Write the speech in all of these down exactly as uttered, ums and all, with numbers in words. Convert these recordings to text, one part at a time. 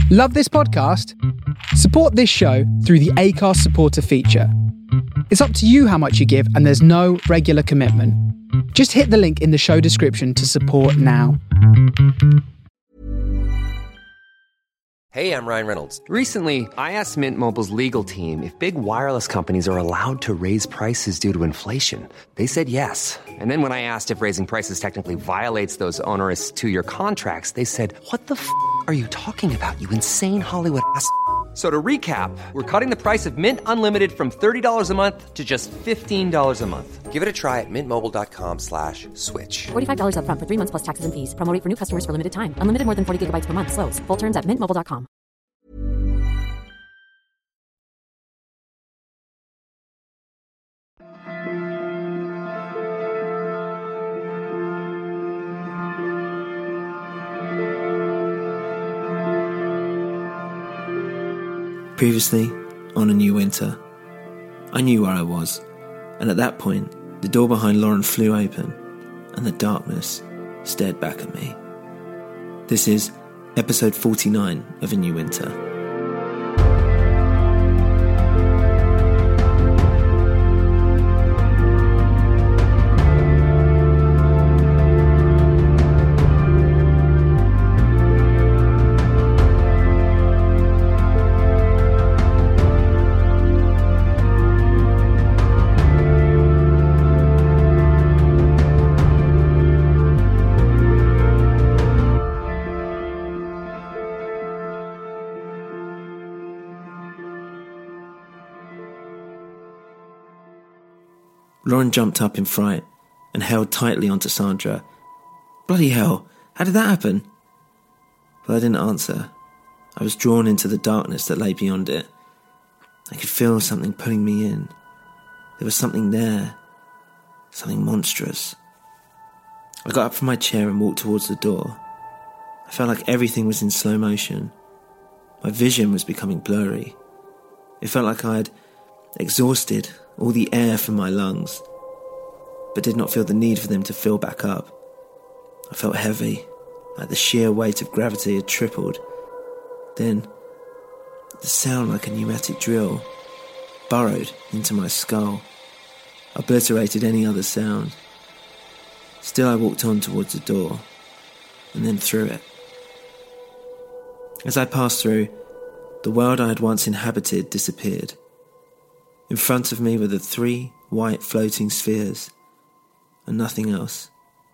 Love this podcast? Support this show through the Acast supporter feature. It's up to you how much you give, and there's no regular commitment. Just hit the link in the show description to support now. Hey, I'm Ryan Reynolds. Recently, I asked Mint Mobile's legal team if big wireless companies are allowed to raise prices due to inflation. They said yes. And then when I asked if raising prices technically violates those onerous two-year contracts, they said, what the f*** are you talking about, you insane Hollywood ass f- So to recap, we're cutting the price of Mint Unlimited from thirty dollars a month to just fifteen dollars a month. Give it a try at mintmobile.com slash switch. forty-five dollars up front for three months plus taxes and fees. Promo rate for new customers for limited time. Unlimited more than forty gigabytes per month. Slows full terms at mint mobile dot com. Previously, on A New Winter, I knew where I was, and at that point, the door behind Lauren flew open, and the darkness stared back at me. This is episode forty-nine of A New Winter. Lauren jumped up in fright and held tightly onto Sandra. Bloody hell, how did that happen? But I didn't answer. I was drawn into the darkness that lay beyond it. I could feel something pulling me in. There was something there. Something monstrous. I got up from my chair and walked towards the door. I felt like everything was in slow motion. My vision was becoming blurry. It felt like I had exhausted all the air from my lungs, but did not feel the need for them to fill back up. I felt heavy, like the sheer weight of gravity had tripled. Then, the sound like a pneumatic drill burrowed into my skull, obliterated any other sound. Still I walked on towards the door, and then through it. As I passed through, the world I had once inhabited disappeared. In front of me were the three white floating spheres, and nothing else.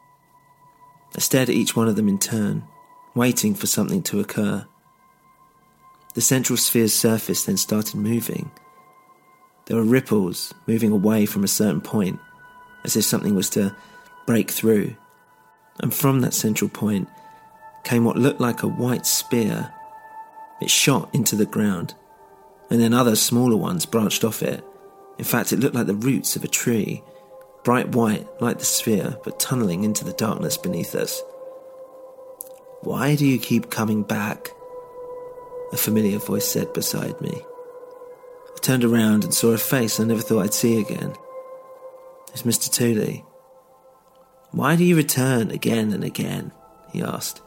I stared at each one of them in turn, waiting for something to occur. The central sphere's surface then started moving. There were ripples moving away from a certain point, as if something was to break through. And from that central point came what looked like a white spear. It shot into the ground, and then other smaller ones branched off it. In fact, it looked like the roots of a tree, bright white like the sphere, but tunnelling into the darkness beneath us. Why do you keep coming back? A familiar voice said beside me. I turned around and saw a face I never thought I'd see again. It was Mister Tooley. Why do you return again and again? He asked.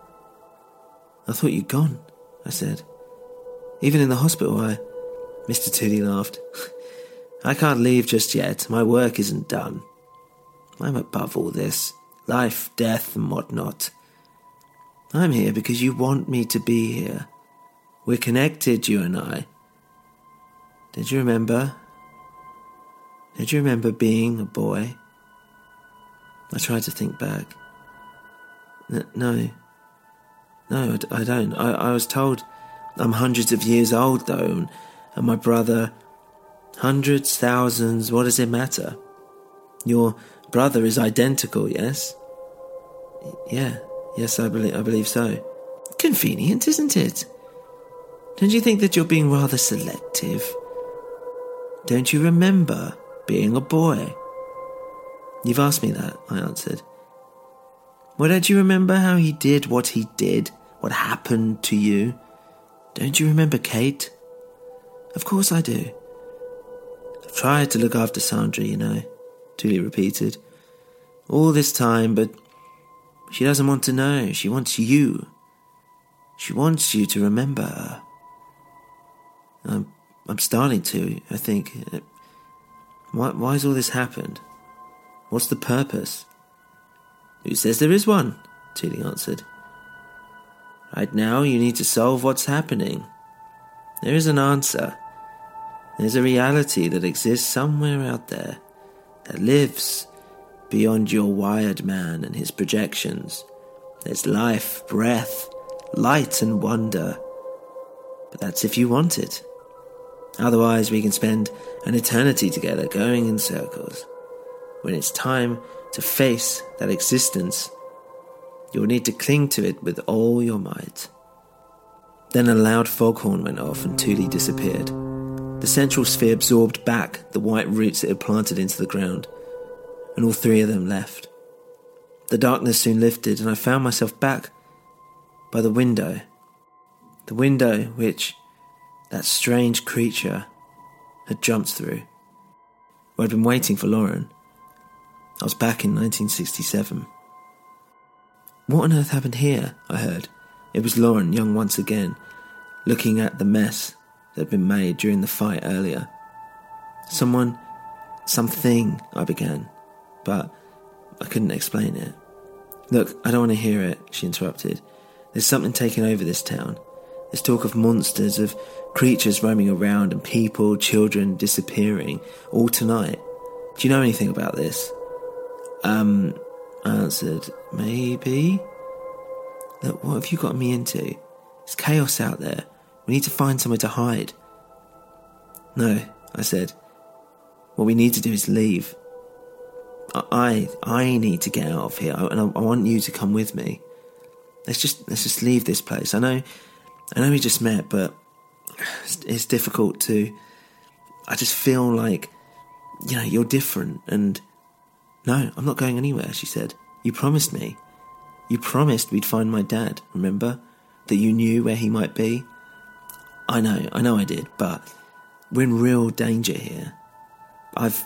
I thought you'd gone, I said. Even in the hospital, I... Mister Tooley laughed. I can't leave just yet. My work isn't done. I'm above all this. Life, death, and whatnot. I'm here because you want me to be here. We're connected, you and I. Did you remember? Did you remember being a boy? I tried to think back. N- no. No, I, d- I don't. I, I was told I'm hundreds of years old, though, and, and my brother... Hundreds, thousands, what does it matter? Your brother is identical, yes? Yeah, yes, I believe, I believe so. Convenient, isn't it? Don't you think that you're being rather selective? Don't you remember being a boy? You've asked me that, I answered. Well, don't you remember how he did what he did? What happened to you? Don't you remember Kate? Of course I do. I've tried to look after Sandra, you know, Tooley repeated. All this time, but she doesn't want to know. She wants you. She wants you to remember her. I'm, I'm starting to, I think. Why, why has all this happened? What's the purpose? Who says there is one? Tuli answered. Right now, you need to solve what's happening. There is an answer. There's a reality that exists somewhere out there, that lives beyond your wired man and his projections. There's life, breath, light and wonder. But that's if you want it. Otherwise, we can spend an eternity together going in circles. When it's time to face that existence, you'll need to cling to it with all your might. Then a loud foghorn went off and Tuli disappeared. The central sphere absorbed back the white roots it had planted into the ground, and all three of them left. The darkness soon lifted, and I found myself back by the window. The window which that strange creature had jumped through. Where I'd been waiting for Lauren. I was back in nineteen sixty-seven. What on earth happened here? I heard. It was Lauren, young once again, looking at the mess that had been made during the fight earlier. Someone, something, I began, but I couldn't explain it. Look, I don't want to hear it, she interrupted. There's something taking over this town. There's talk of monsters, of creatures roaming around and people, children disappearing, all tonight. Do you know anything about this? Um, I answered, maybe. Look, what have you got me into? It's chaos out there. We need to find somewhere to hide. No, I said. What we need to do is leave. I, I need to get out of here, and I, I want you to come with me. Let's just, let's just leave this place. I know, I know we just met, but it's, it's difficult to. I just feel like, you know, you're different, and no, I'm not going anywhere. She said. You promised me. You promised we'd find my dad. Remember that you knew where he might be. I know, I know I did, but we're in real danger here. I've,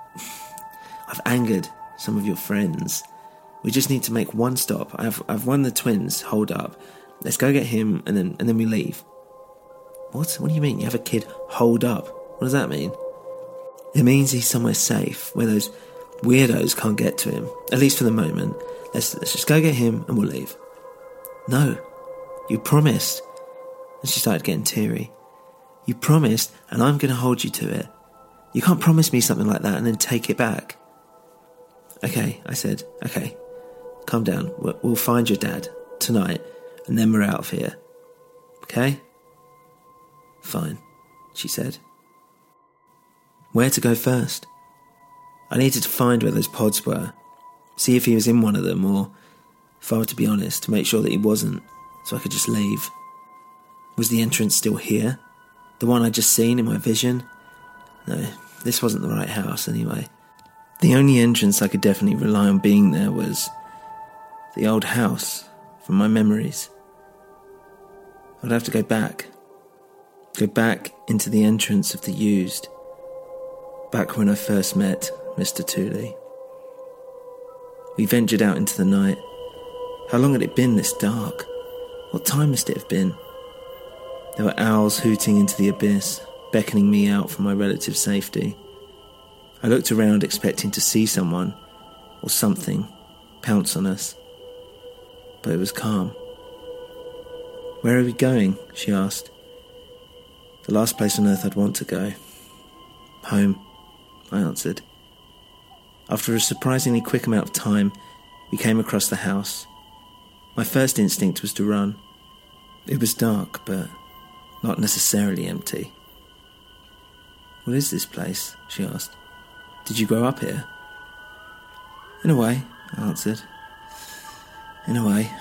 I've angered some of your friends. We just need to make one stop. I've, I've won the twins. Hold up. Let's go get him, and then, and then we leave. What? What do you mean? You have a kid holed up? What does that mean? It means he's somewhere safe, where those weirdos can't get to him. At least for the moment. Let's, let's just go get him, and we'll leave. No, you promised. And she started getting teary. You promised, and I'm going to hold you to it. You can't promise me something like that and then take it back. Okay, I said, okay, calm down. We'll find your dad tonight, and then we're out of here. Okay? Fine, she said. Where to go first? I needed to find where those pods were, see if he was in one of them, or, if I were to be honest, to make sure that he wasn't, so I could just leave. Was the entrance still here? The one I'd just seen in my vision? No, this wasn't the right house anyway. The only entrance I could definitely rely on being there was the old house from my memories. I'd have to go back. Go back into the entrance of the used. Back when I first met Mister Tuli. We ventured out into the night. How long had it been this dark? What time must it have been? There were owls hooting into the abyss, beckoning me out for my relative safety. I looked around expecting to see someone, or something, pounce on us. But it was calm. Where are we going? She asked. The last place on earth I'd want to go. Home, I answered. After a surprisingly quick amount of time, we came across the house. My first instinct was to run. It was dark, but not necessarily empty. What is this place? She asked. Did you grow up here? In a way, I answered. In a way.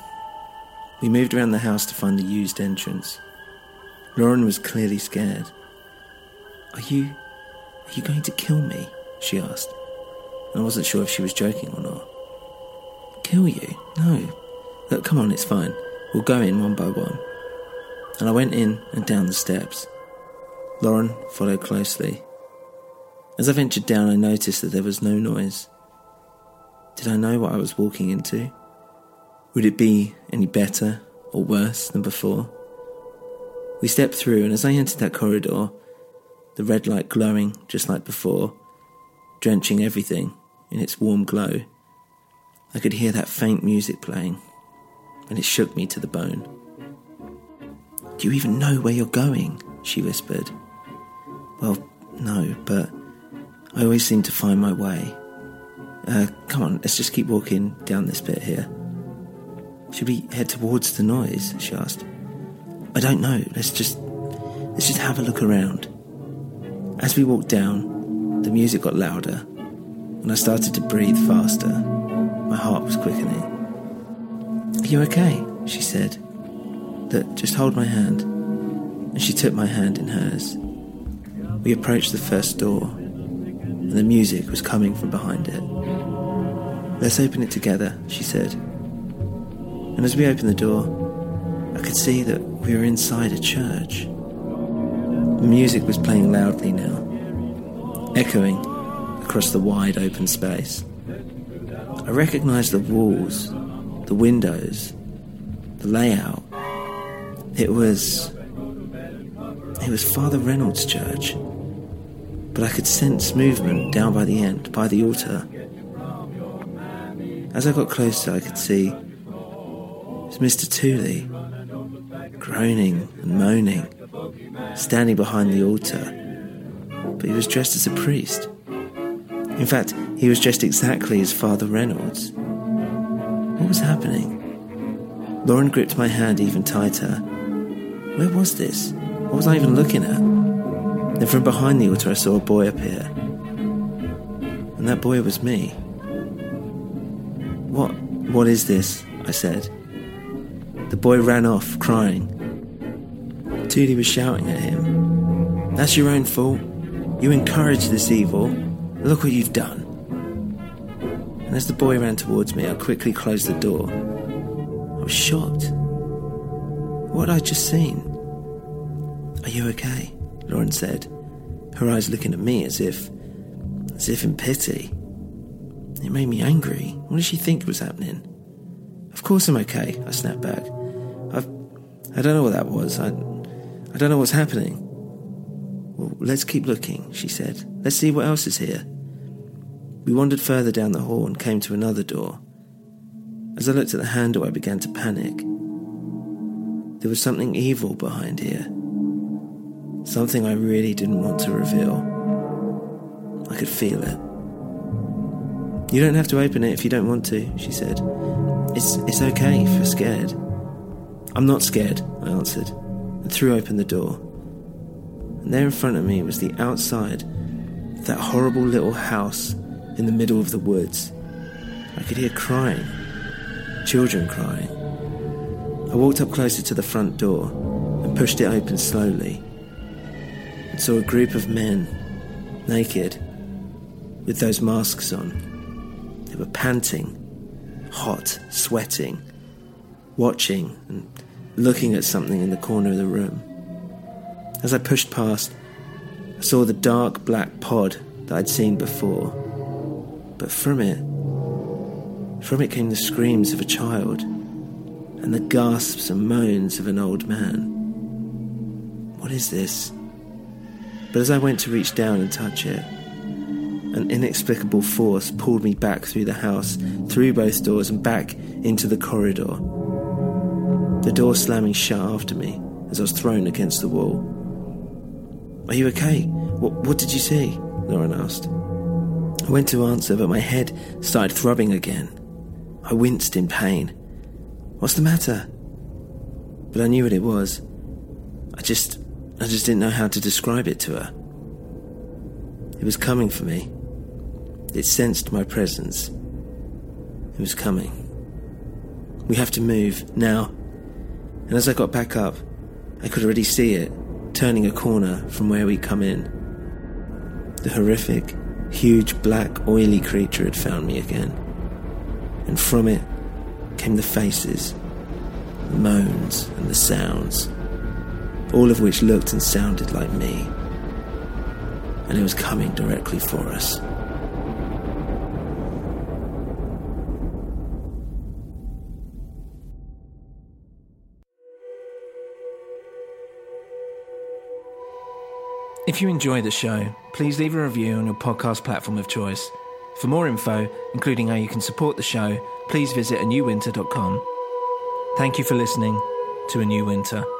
We moved around the house to find the used entrance. Lauren was clearly scared. Are you... are you going to kill me? She asked. And I wasn't sure if she was joking or not. Kill you? No. Look, come on, it's fine. We'll go in one by one. And I went in and down the steps. Lauren followed closely. As I ventured down, I noticed that there was no noise. Did I know what I was walking into? Would it be any better or worse than before. We stepped through, and as I entered that corridor, the red light glowing just like before, drenching everything in its warm glow, I could hear that faint music playing, and it shook me to the bone. "Do you even know where you're going?" she whispered. "Well, no, but I always seem to find my way. Uh, come on, let's just keep walking down this bit here." "Should we head towards the noise?" she asked. "I don't know, let's just, let's just have a look around." As we walked down, the music got louder, and I started to breathe faster. My heart was quickening. "Are you okay?" she said. "Look, just hold my hand." And she took my hand in hers. We approached the first door, and the music was coming from behind it. "Let's open it together," she said. And as we opened the door, I could see that we were inside a church. The music was playing loudly now, echoing across the wide open space. I recognised the walls, the windows, the layout. It was... It was Father Reynolds' church. But I could sense movement down by the end, by the altar. As I got closer, I could see it was Mister Tooley, groaning and moaning, standing behind the altar. But he was dressed as a priest. In fact, he was dressed exactly as Father Reynolds. What was happening? Lauren gripped my hand even tighter. Where was this? What was I even looking at? Then from behind the altar I saw a boy appear. And that boy was me. What, what is this? I said. The boy ran off, crying. Tooley was shouting at him. "That's your own fault. You encouraged this evil. Look what you've done." And as the boy ran towards me, I quickly closed the door. I was shocked. What had I just seen? "Are you okay?" Lauren said, her eyes looking at me as if, as if in pity. It made me angry. What did she think was happening? "Of course I'm okay," I snapped back. I've, I don't know what that was. I, I don't know what's happening. "Well, let's keep looking," she said. "Let's see what else is here." We wandered further down the hall and came to another door. As I looked at the handle, I began to panic. There was something evil behind here. Something I really didn't want to reveal. I could feel it. "You don't have to open it if you don't want to," she said. It's it's okay if you're scared." "I'm not scared," I answered, and threw open the door. And there in front of me was the outside of that horrible little house in the middle of the woods. I could hear crying, children crying. I walked up closer to the front door and pushed it open slowly, and saw a group of men, naked, with those masks on. They were panting, hot, sweating, watching and looking at something in the corner of the room. As I pushed past, I saw the dark black pod that I'd seen before, but from it, from it came the screams of a child and the gasps and moans of an old man. What is this? But as I went to reach down and touch it, an inexplicable force pulled me back through the house, through both doors and back into the corridor. The door slamming shut after me as I was thrown against the wall. "Are you okay? What, what did you see?" Lauren asked. I went to answer, but my head started throbbing again. I winced in pain. "What's the matter?" But I knew what it was. I just, I just didn't know how to describe it to her. It was coming for me. It sensed my presence. It was coming. "We have to move, now." And as I got back up, I could already see it, turning a corner from where we'd come in. The horrific, huge, black, oily creature had found me again. And from it came the faces, the moans and the sounds, all of which looked and sounded like me. And it was coming directly for us. If you enjoy the show, please leave a review on your podcast platform of choice. For more info, including how you can support the show, please visit a new winter dot com. Thank you for listening to A New Winter.